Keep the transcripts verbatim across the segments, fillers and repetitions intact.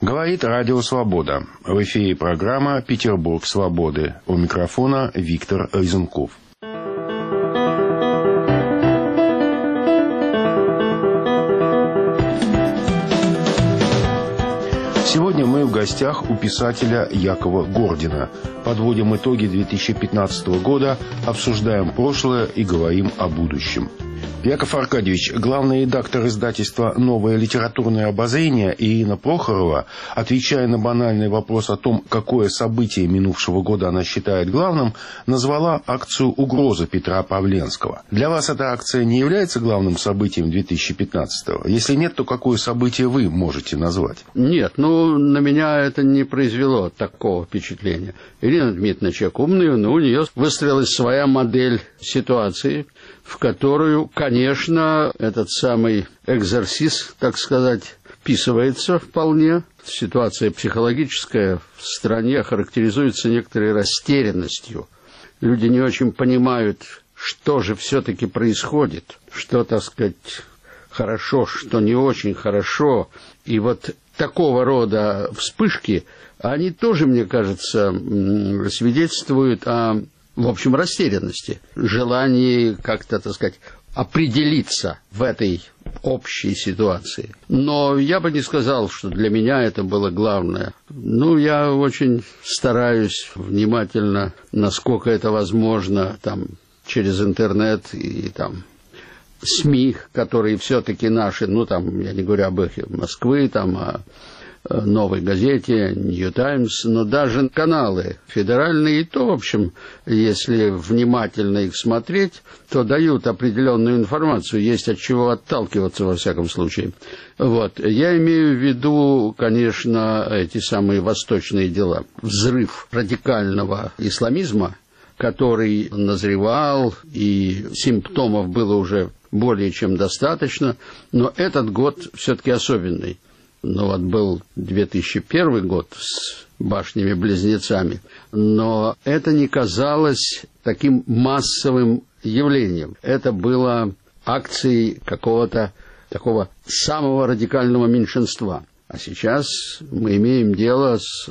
Говорит Радио Свобода. В эфире программа «Петербург свободы». У микрофона Виктор Резунков. Сегодня мы в гостях у писателя Якова Гордина. Подводим итоги две тысячи пятнадцатого года, обсуждаем прошлое и говорим о будущем. Яков Аркадьевич, главный редактор издательства «Новое литературное обозрение» Ирина Прохорова, отвечая на банальный вопрос о том, какое событие минувшего года она считает главным, назвала акцию «Угроза» Петра Павленского. Для вас эта акция не является главным событием две тысячи пятнадцатого? Если нет, то какое событие вы можете назвать? Нет, ну, на меня это не произвело такого впечатления. Ирина Дмитриевна человек умный, но у нее выстроилась своя модель ситуации, в которую, конечно, этот самый экзорсис, так сказать, вписывается вполне. Ситуация психологическая в стране характеризуется некоторой растерянностью. Люди не очень понимают, что же все-таки происходит, что, так сказать, хорошо, что не очень хорошо. И вот такого рода вспышки, они тоже, мне кажется, свидетельствуют о, в общем, растерянности, желании как-то, так сказать, определиться в этой общей ситуации. Но я бы не сказал, что для меня это было главное. Ну, я очень стараюсь внимательно, насколько это возможно, там, через интернет и там СМИ, которые все-таки наши, ну, там, я не говорю об эхе Москвы, там, о Новой газете, Нью Таймс, но даже каналы федеральные, и то, в общем, если внимательно их смотреть, то дают определенную информацию, есть от чего отталкиваться во всяком случае. Вот. Я имею в виду, конечно, эти самые восточные дела. Взрыв радикального исламизма, который назревал, и симптомов было уже более чем достаточно, но этот год все-таки особенный. Ну вот был две тысячи первый год с башнями-близнецами, но это не казалось таким массовым явлением. Это было акцией какого-то такого самого радикального меньшинства. А сейчас мы имеем дело с,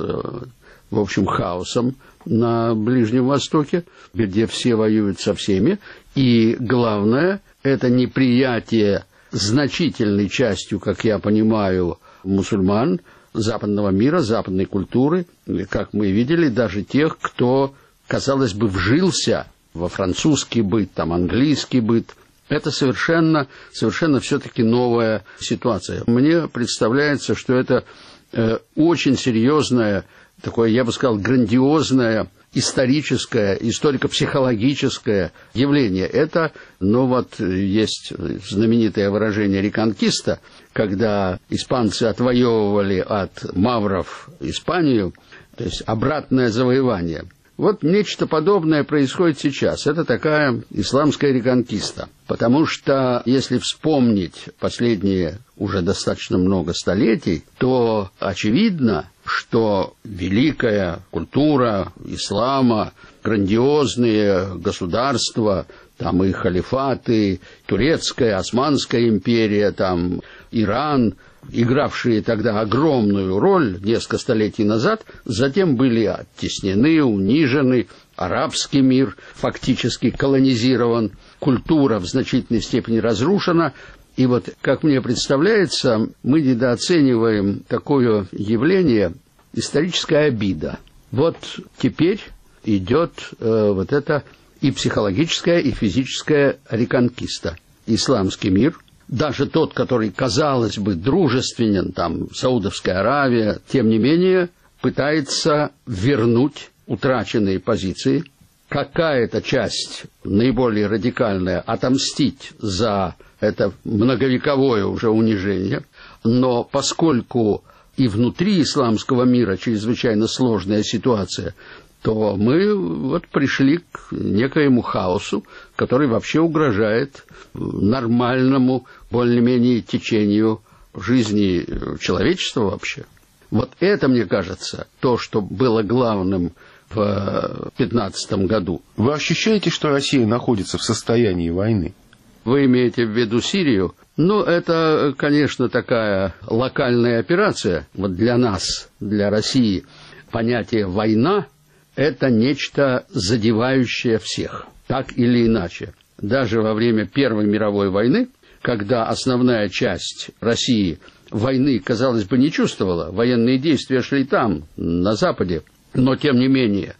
в общем, хаосом на Ближнем Востоке, где все воюют со всеми, и главное, это неприятие значительной частью, как я понимаю, мусульман, западного мира, западной культуры, как мы видели, даже тех, кто, казалось бы, вжился во французский быт, там, английский быт. Это совершенно, совершенно все-таки новая ситуация. Мне представляется, что это э, очень серьезное, такое, я бы сказал, грандиозное историческое, историко-психологическое явление. Это, ну вот, есть знаменитое выражение «реконкиста», когда испанцы отвоевывали от мавров Испанию, то есть обратное завоевание. Вот нечто подобное происходит сейчас. Это такая исламская реконкиста. Потому что, если вспомнить последние уже достаточно много столетий, то очевидно, что великая культура ислама, грандиозные государства, там и халифаты, турецкая, Османская империя, там Иран, игравшие тогда огромную роль несколько столетий назад, затем были оттеснены, унижены, арабский мир фактически колонизирован, культура в значительной степени разрушена. И вот, как мне представляется, мы недооцениваем такое явление — историческая обида. Вот теперь идет э, вот это и психологическая, и физическая реконкиста. Исламский мир, даже тот, который, казалось бы, дружественен, там, Саудовская Аравия, тем не менее, пытается вернуть утраченные позиции. Какая-то часть, наиболее радикальная, отомстить за это многовековое уже унижение. Но поскольку и внутри исламского мира чрезвычайно сложная ситуация, то мы вот пришли к некоему хаосу, который вообще угрожает нормальному, более-менее течению жизни человечества вообще. Вот это, мне кажется, то, что было главным в две тысячи пятнадцатом году. Вы ощущаете, что Россия находится в состоянии войны? Вы имеете в виду Сирию? Ну, это, конечно, такая локальная операция. Вот для нас, для России, понятие «война» – это нечто задевающее всех, так или иначе. Даже во время Первой мировой войны, когда основная часть России войны, казалось бы, не чувствовала, военные действия шли там, на Западе, но, тем не менее,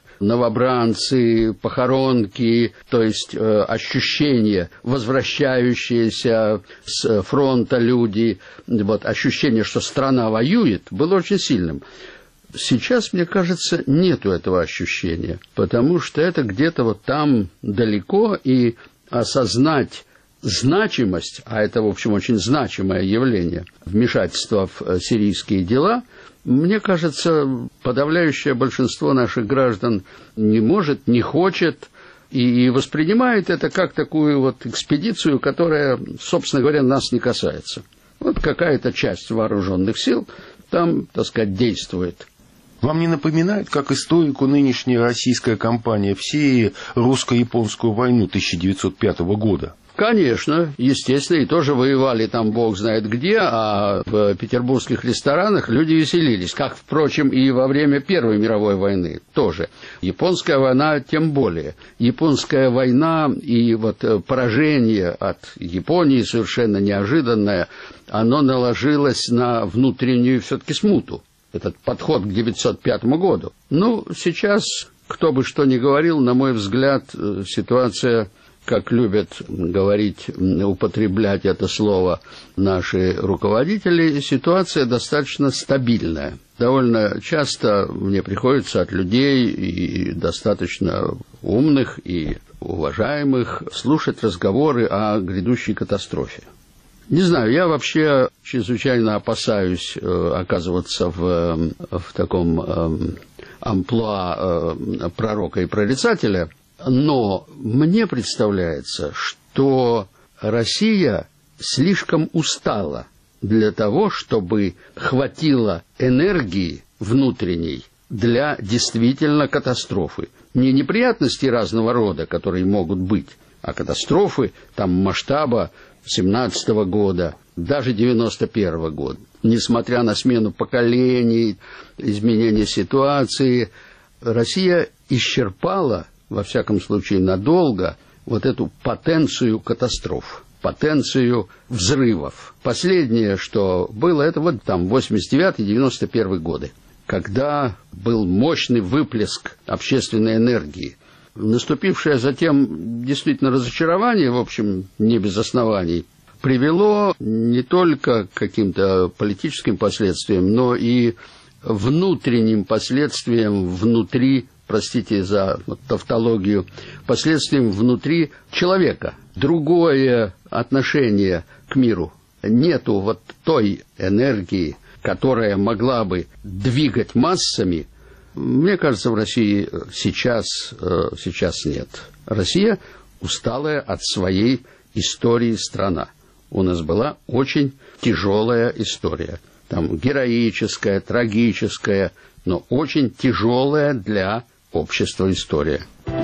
новобранцы, похоронки, то есть э, ощущение, возвращающиеся с фронта люди, вот, ощущение, что страна воюет, было очень сильным. Сейчас, мне кажется, нету этого ощущения, потому что это где-то вот там далеко, и осознать значимость, а это, в общем, очень значимое явление, вмешательства в сирийские дела, мне кажется, подавляющее большинство наших граждан не может, не хочет и воспринимает это как такую вот экспедицию, которая, собственно говоря, нас не касается. Вот какая-то часть вооруженных сил там, так сказать, действует. Вам не напоминает, как историку, нынешняя российская кампания в Сирии русско-японскую войну тысяча девятьсот пятого года? Конечно, естественно, и тоже воевали там бог знает где, а в петербургских ресторанах люди веселились, как, впрочем, и во время Первой мировой войны тоже. Японская война тем более. Японская война и вот поражение от Японии совершенно неожиданное, оно наложилось на внутреннюю все-таки смуту, этот подход к девятьсот пятому году. Ну, сейчас, кто бы что ни говорил, на мой взгляд, ситуация, как любят говорить, употреблять это слово наши руководители, ситуация достаточно стабильная. Довольно часто мне приходится от людей, и достаточно умных и уважаемых, слушать разговоры о грядущей катастрофе. Не знаю, я вообще чрезвычайно опасаюсь э, оказываться в, в таком э, амплуа э, пророка и прорицателя, но мне представляется, что Россия слишком устала для того, чтобы хватило энергии внутренней для действительно катастрофы. Не неприятностей разного рода, которые могут быть, а катастрофы там масштаба семнадцатого года, даже девяносто первого года. Несмотря на смену поколений, изменение ситуации, Россия исчерпала, во всяком случае надолго, вот эту потенцию катастроф, потенцию взрывов. Последнее, что было, это вот там восемьдесят девятый — девяносто первый годы, когда был мощный выплеск общественной энергии. Наступившее затем действительно разочарование, в общем, не без оснований, привело не только к каким-то политическим последствиям, но и внутренним последствиям внутри, простите за вот, тавтологию, последствиям внутри человека. Другое отношение к миру. Нету вот той энергии, которая могла бы двигать массами. Мне кажется, в России сейчас, сейчас нет. Россия усталая от своей истории страна. У нас была очень тяжелая история. Там героическая, трагическая, но очень тяжелая для общества история.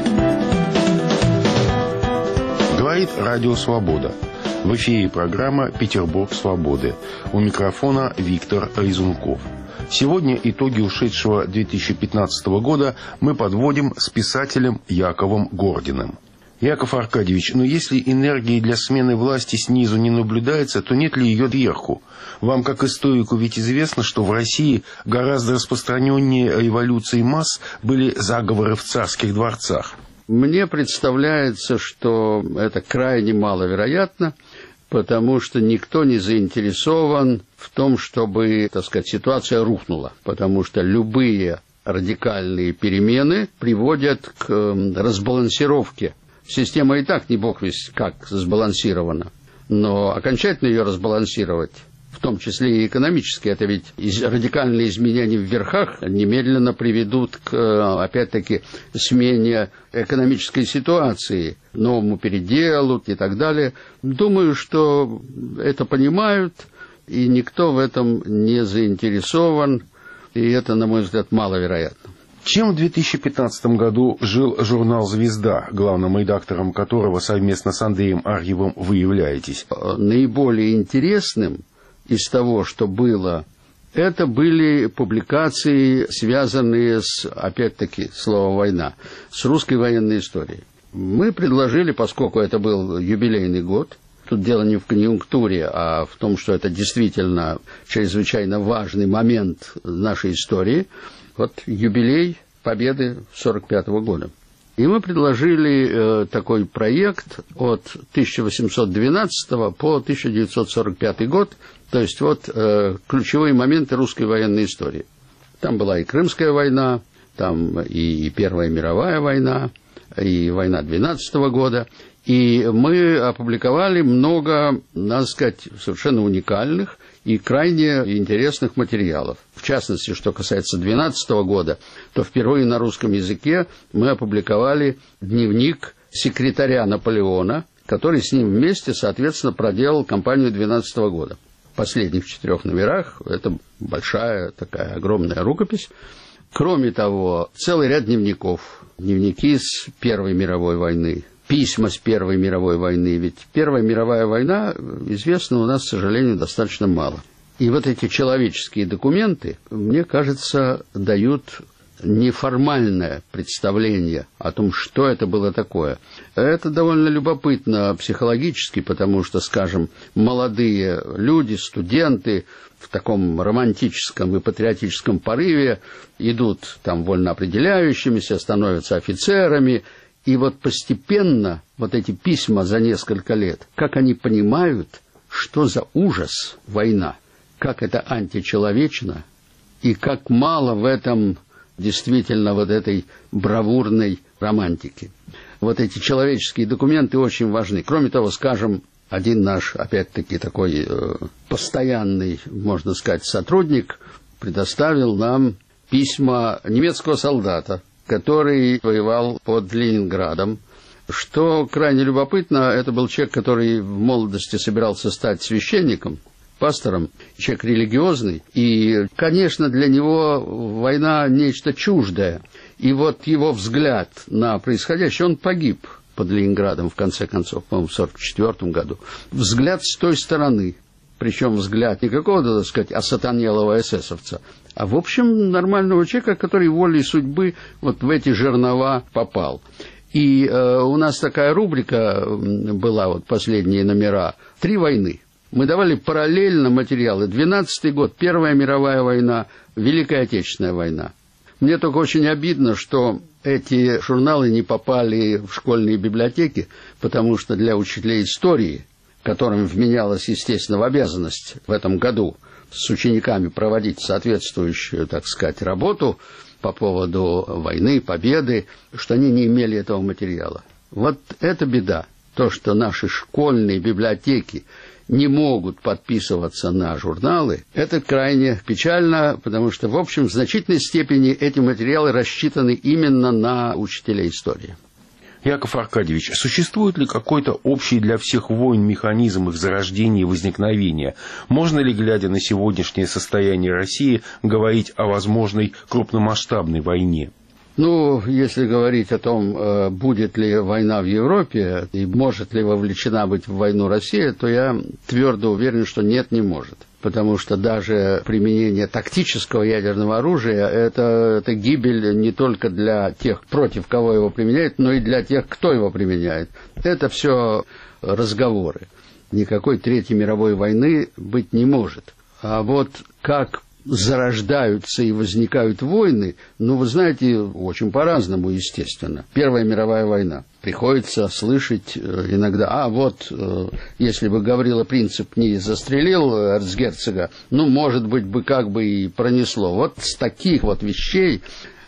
Говорит Радио Свобода. В эфире программа «Петербург свободы». У микрофона Виктор Резунков. Сегодня итоги ушедшего две тысячи пятнадцатого года мы подводим с писателем Яковом Гординым. Яков Аркадьевич, но если энергии для смены власти снизу не наблюдается, то нет ли ее сверху? Вам, как историку, ведь известно, что в России гораздо распространеннее революции масс были заговоры в царских дворцах. Мне представляется, что это крайне маловероятно, потому что никто не заинтересован в том, чтобы, так сказать, ситуация рухнула, потому что любые радикальные перемены приводят к разбалансировке. Система и так не бог весть как сбалансирована, но окончательно ее разбалансировать, в том числе и экономически, это ведь радикальные изменения в верхах немедленно приведут к, опять-таки, смене экономической ситуации, новому переделу и так далее. Думаю, что это понимают, и никто в этом не заинтересован, и это, на мой взгляд, маловероятно. Чем в две тысячи пятнадцатом году жил журнал «Звезда», главным редактором которого совместно с Андреем Арьевым вы являетесь? Наиболее интересным из того, что было, это были публикации, связанные с, опять-таки, слово «война», с русской военной историей. Мы предложили, поскольку это был юбилейный год, тут дело не в конъюнктуре, а в том, что это действительно чрезвычайно важный момент нашей истории, вот юбилей Победы сорок пятого года. И мы предложили э, такой проект от тысяча восемьсот двенадцатого по тысяча девятьсот сорок пятый год, то есть вот э, ключевые моменты русской военной истории. Там была и Крымская война, там и Первая мировая война, и война двенадцатого года. И мы опубликовали много, надо сказать, совершенно уникальных и крайне интересных материалов. В частности, что касается двенадцатого года, то впервые на русском языке мы опубликовали дневник секретаря Наполеона, который с ним вместе, соответственно, проделал кампанию двенадцатого года. В последних четырех номерах это большая такая огромная рукопись. Кроме того, целый ряд дневников, дневники с Первой мировой войны, письма с Первой мировой войны, ведь Первая мировая война известна у нас, к сожалению, достаточно мало. И вот эти человеческие документы, мне кажется, дают неформальное представление о том, что это было такое. Это довольно любопытно психологически, потому что, скажем, молодые люди, студенты в таком романтическом и патриотическом порыве идут там вольно определяющимися, становятся офицерами. И вот постепенно вот эти письма за несколько лет, как они понимают, что за ужас война, как это античеловечно, и как мало в этом действительно вот этой бравурной романтики. Вот эти человеческие документы очень важны. Кроме того, скажем, один наш, опять-таки, такой э, постоянный, можно сказать, сотрудник предоставил нам письма немецкого солдата, который воевал под Ленинградом. Что крайне любопытно, это был человек, который в молодости собирался стать священником, пастором, человек религиозный, и, конечно, для него война нечто чуждое. И вот его взгляд на происходящее, он погиб под Ленинградом, в конце концов, по-моему, в сорок четвёртом году. Взгляд с той стороны, причем взгляд не какого-то, так сказать, осатанелого эсэсовца, а, в общем, нормального человека, который волей судьбы вот в эти жернова попал. И э, у нас такая рубрика была, вот последние номера, «Три войны». Мы давали параллельно материалы. двенадцатый год, Первая мировая война, Великая Отечественная война. Мне только очень обидно, что эти журналы не попали в школьные библиотеки, потому что для учителей истории, которым вменялось, естественно, в обязанность в этом году с учениками проводить соответствующую, так сказать, работу по поводу войны, победы, что они не имели этого материала. Вот это беда. То, что наши школьные библиотеки не могут подписываться на журналы, это крайне печально, потому что, в общем, в значительной степени эти материалы рассчитаны именно на учителей истории. Яков Аркадьевич, существует ли какой-то общий для всех войн механизм их зарождения и возникновения? Можно ли, глядя на сегодняшнее состояние России, говорить о возможной крупномасштабной войне? Ну, если говорить о том, будет ли война в Европе и может ли вовлечена быть в войну Россия, то я твердо уверен, что нет, не может. Потому что даже применение тактического ядерного оружия это, это гибель не только для тех, против кого его применяют, но и для тех, кто его применяет. Это все разговоры. Никакой Третьей мировой войны быть не может. А вот как зарождаются и возникают войны, ну, вы знаете, очень по-разному, естественно. Первая мировая война. Приходится слышать иногда, а вот, если бы Гаврила Принцип не застрелил эрцгерцога, ну, может быть, бы как бы и пронесло. Вот с таких вот вещей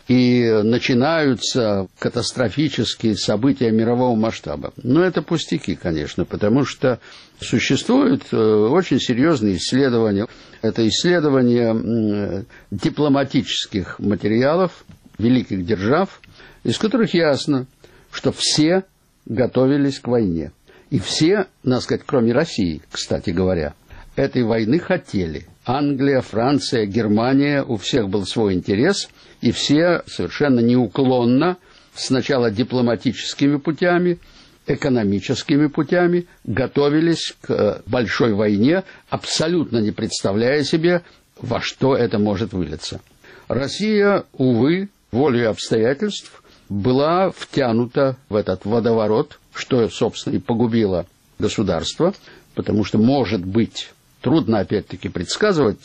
и начинаются катастрофические события мирового масштаба. Но это пустяки, конечно, потому что существуют очень серьезные исследования. Это исследования дипломатических материалов великих держав, из которых ясно, что все готовились к войне. И все, надо сказать, кроме России, кстати говоря, этой войны хотели. Англия, Франция, Германия, у всех был свой интерес, и все совершенно неуклонно, сначала дипломатическими путями, экономическими путями, готовились к большой войне, абсолютно не представляя себе, во что это может вылиться. Россия, увы, волей обстоятельств, была втянута в этот водоворот, что, собственно, и погубило государство, потому что, может быть, трудно, опять-таки, предсказывать,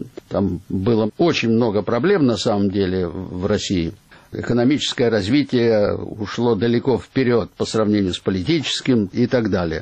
там было очень много проблем, на самом деле, в России. Экономическое развитие ушло далеко вперед по сравнению с политическим и так далее.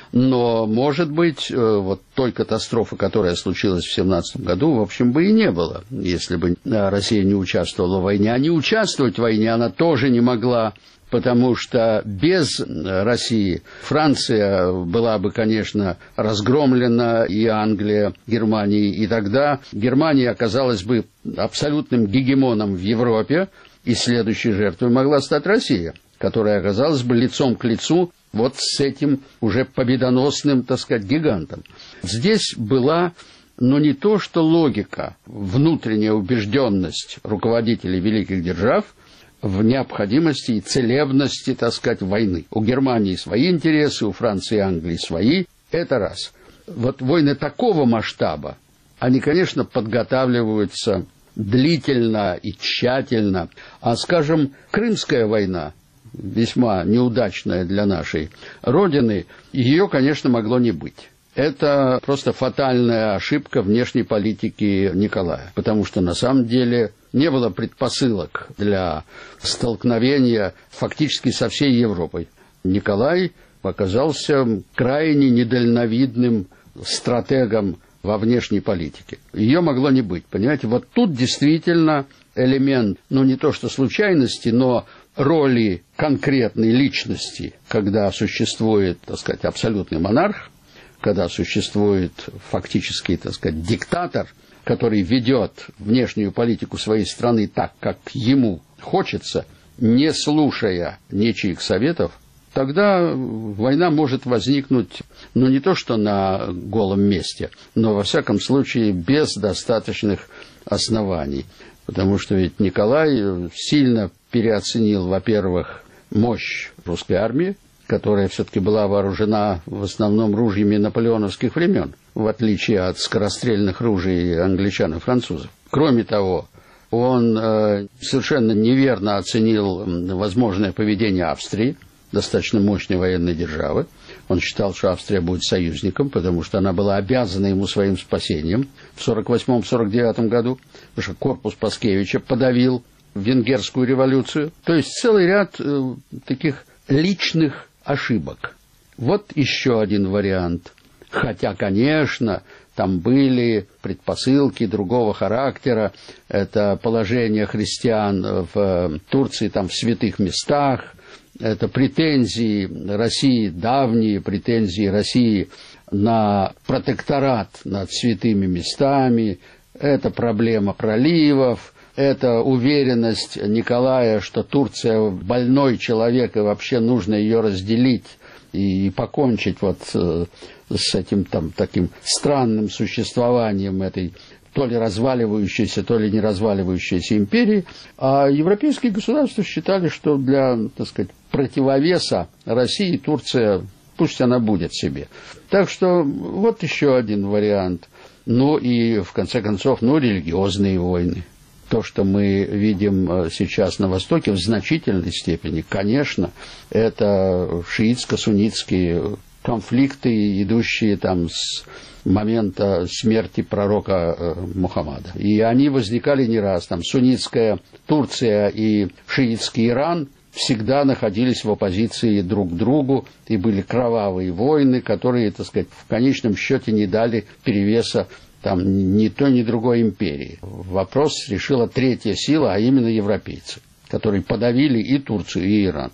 Но, может быть, вот той катастрофы, которая случилась в семнадцатом году, в общем, бы и не было, если бы Россия не участвовала в войне. А не участвовать в войне она тоже не могла, потому что без России Франция была бы, конечно, разгромлена, и Англия, Германия, и тогда Германия оказалась бы абсолютным гегемоном в Европе, и следующей жертвой могла стать Россия, которая оказалась бы лицом к лицу вот с этим уже победоносным, так сказать, гигантом. Здесь была, ну, не то что логика, внутренняя убежденность руководителей великих держав в необходимости и целебности, так сказать, войны. У Германии свои интересы, у Франции и Англии свои. Это раз. Вот войны такого масштаба, они, конечно, подготавливаются длительно и тщательно. А, скажем, Крымская война, весьма неудачная для нашей Родины, ее, конечно, могло не быть. Это просто фатальная ошибка внешней политики Николая, потому что, на самом деле, не было предпосылок для столкновения фактически со всей Европой. Николай оказался крайне недальновидным стратегом во внешней политике. Ее могло не быть, понимаете? Вот тут действительно элемент, ну, не то что случайности, но роли конкретной личности, когда существует, так сказать, абсолютный монарх, когда существует фактически, так сказать, диктатор, который ведет внешнюю политику своей страны так, как ему хочется, не слушая ничьих советов, тогда война может возникнуть, ну, не то что на голом месте, но, во всяком случае, без достаточных оснований. Потому что ведь Николай сильно переоценил, во-первых, мощь русской армии, которая все-таки была вооружена в основном ружьями наполеоновских времен, в отличие от скорострельных ружей англичан и французов. Кроме того, он э, совершенно неверно оценил возможное поведение Австрии, достаточно мощной военной державы. Он считал, что Австрия будет союзником, потому что она была обязана ему своим спасением в сорок восьмом — сорок девятом году, потому что корпус Паскевича подавил венгерскую революцию. То есть целый ряд э, таких личных ошибок. Вот еще один вариант. Хотя, конечно, там были предпосылки другого характера. Это положение христиан в Турции, там, в святых местах. Это претензии России, давние претензии России на протекторат над святыми местами. Это проблема проливов. Это уверенность Николая, что Турция больной человек, и вообще нужно ее разделить и покончить вот с этим там таким странным существованием этой то ли разваливающейся, то ли не разваливающейся империи. А европейские государства считали, что для, так сказать, противовеса России Турция, пусть она будет себе. Так что вот еще один вариант. Ну и, в конце концов, ну, религиозные войны. То, что мы видим сейчас на Востоке, в значительной степени, конечно, это шиитско-суннитские конфликты, идущие там с момента смерти пророка Мухаммада. И они возникали не раз. Там суннитская Турция и шиитский Иран всегда находились в оппозиции друг к другу, и были кровавые войны, которые, так сказать, в конечном счете не дали перевеса там ни той, ни другой империи. Вопрос решила третья сила, а именно европейцы, которые подавили и Турцию, и Иран.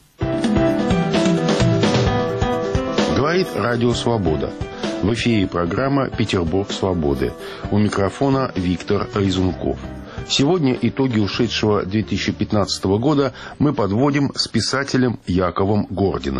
Говорит Радио Свобода. В эфире программа «Петербург свободы». У микрофона Виктор Резунков. Сегодня итоги ушедшего две тысячи пятнадцатого года мы подводим с писателем Яковом Гординым.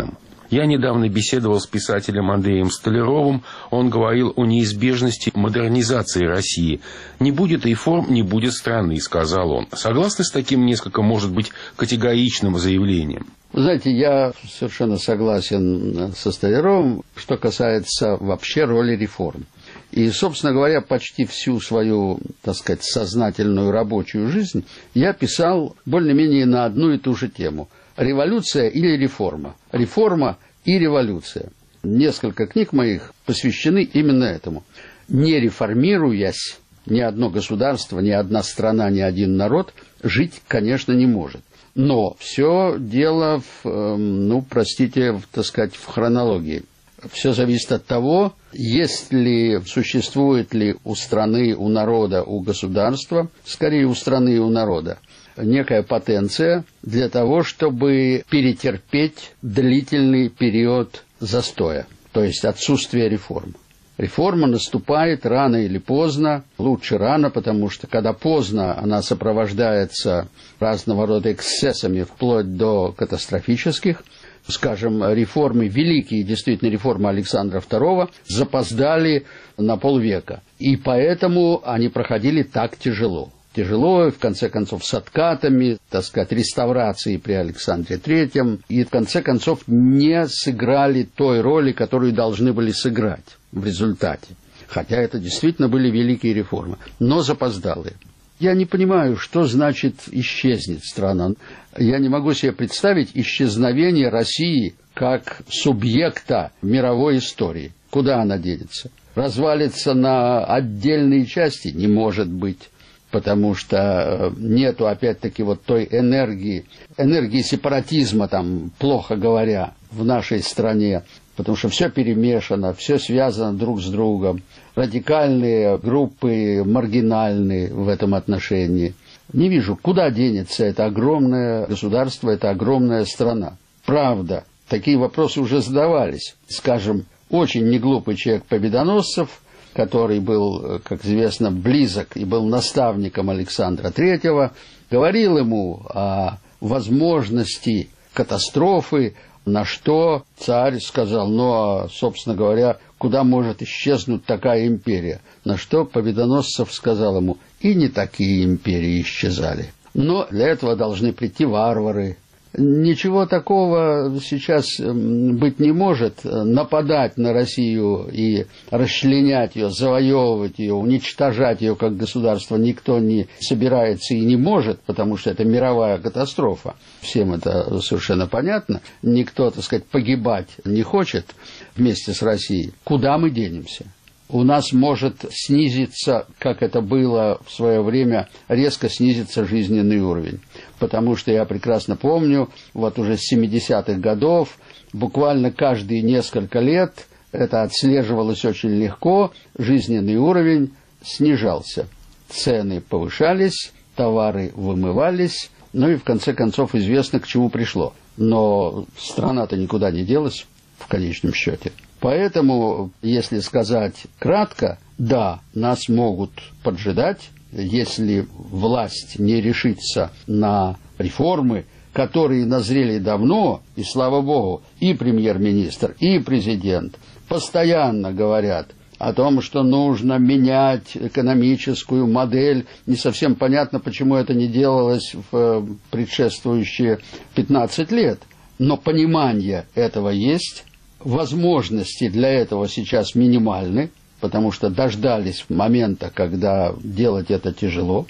Я недавно беседовал с писателем Андреем Столяровым. Он говорил о неизбежности модернизации России. «Не будет реформ, не будет страны», — сказал он. Согласны с таким несколько, может быть, категоричным заявлением? Вы знаете, я совершенно согласен со Столяровым, что касается вообще роли реформ. И, собственно говоря, почти всю свою, так сказать, сознательную рабочую жизнь я писал более-менее на одну и ту же тему. Революция или реформа? Реформа и революция. Несколько книг моих посвящены именно этому. Не реформируясь, ни одно государство, ни одна страна, ни один народ жить, конечно, не может. Но все дело в, ну, простите, в, так сказать, в хронологии. Все зависит от того, есть ли, существует ли у страны, у народа, у государства, скорее у страны и у народа, некая потенция для того, чтобы перетерпеть длительный период застоя, то есть отсутствие реформ. Реформа наступает рано или поздно, лучше рано, потому что когда поздно, она сопровождается разного рода эксцессами, вплоть до катастрофических. Скажем, реформы, великие действительно реформы Александра второго запоздали на полвека. И поэтому они проходили так тяжело. Тяжело, в конце концов, с откатами, так сказать, реставрацией при Александре третьем. И, в конце концов, не сыграли той роли, которую должны были сыграть в результате. Хотя это действительно были великие реформы, но запоздалые. Я не понимаю, что значит «исчезнет страна». Я не могу себе представить исчезновение России как субъекта мировой истории. Куда она денется? Развалится на отдельные части? Не может быть. Потому что нету, опять-таки, вот той энергии, энергии сепаратизма, там, плохо говоря, в нашей стране. Потому что все перемешано, все связано друг с другом. Радикальные группы, маргинальные в этом отношении. Не вижу, куда денется это огромное государство, это огромная страна. Правда, такие вопросы уже задавались. Скажем, очень неглупый человек Победоносцев, который был, как известно, близок и был наставником Александра третьего, говорил ему о возможности катастрофы, на что царь сказал, ну, а, собственно говоря, куда может исчезнуть такая империя? На что Победоносцев сказал ему, и не такие империи исчезали. Но для этого должны прийти варвары. Ничего такого сейчас быть не может. Нападать на Россию и расчленять ее, завоевывать ее, уничтожать ее как государство никто не собирается и не может, потому что это мировая катастрофа. Всем это совершенно понятно. Никто, так сказать, погибать не хочет вместе с Россией. Куда мы денемся? У нас может снизиться, как это было в свое время, резко снизится жизненный уровень. Потому что я прекрасно помню, вот уже с семидесятых годов, буквально каждые несколько лет, это отслеживалось очень легко, жизненный уровень снижался. Цены повышались, товары вымывались, ну и в конце концов известно, к чему пришло. Но страна-то никуда не делась в конечном счете. Поэтому, если сказать кратко, да, нас могут поджидать, если власть не решится на реформы, которые назрели давно, и, слава богу, и премьер-министр, и президент постоянно говорят о том, что нужно менять экономическую модель. Не совсем понятно, почему это не делалось в предшествующие пятнадцать лет. Но понимание этого есть. Возможности для этого сейчас минимальны, потому что дождались момента, когда делать это тяжело.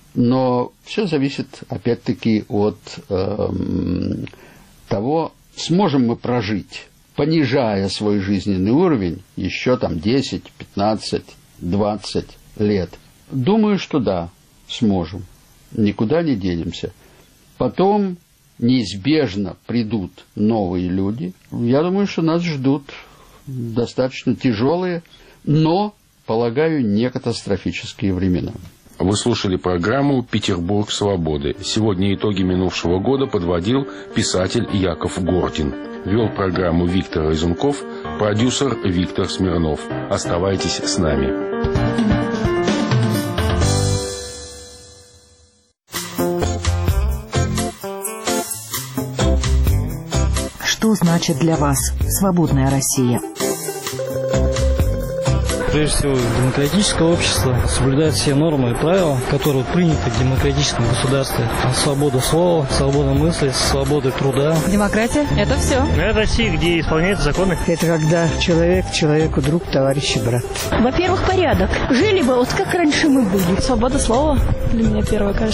Но все зависит, опять-таки, от э, того, сможем мы прожить, понижая свой жизненный уровень еще там десять, пятнадцать, двадцать лет. Думаю, что да, сможем. Никуда не денемся. Потом неизбежно придут новые люди. Я думаю, что нас ждут достаточно тяжелые, но, полагаю, не катастрофические времена. Вы слушали программу «Петербург свободы». Сегодня итоги минувшего года подводил писатель Яков Гордин. Вел программу Виктор Разумков, продюсер Виктор Смирнов. Оставайтесь с нами. Что знает значит для вас свободная Россия? Прежде всего, демократическое общество соблюдает все нормы и правила, которые приняты в демократическом государстве. Свобода слова, свобода мысли, свобода труда. Демократия – это все. Это Россия, где исполняются законы. Это когда человек человеку друг, товарищ и брат. Во-первых, порядок. Жили бы, вот как раньше мы были. Свобода слова для меня первое, кажется.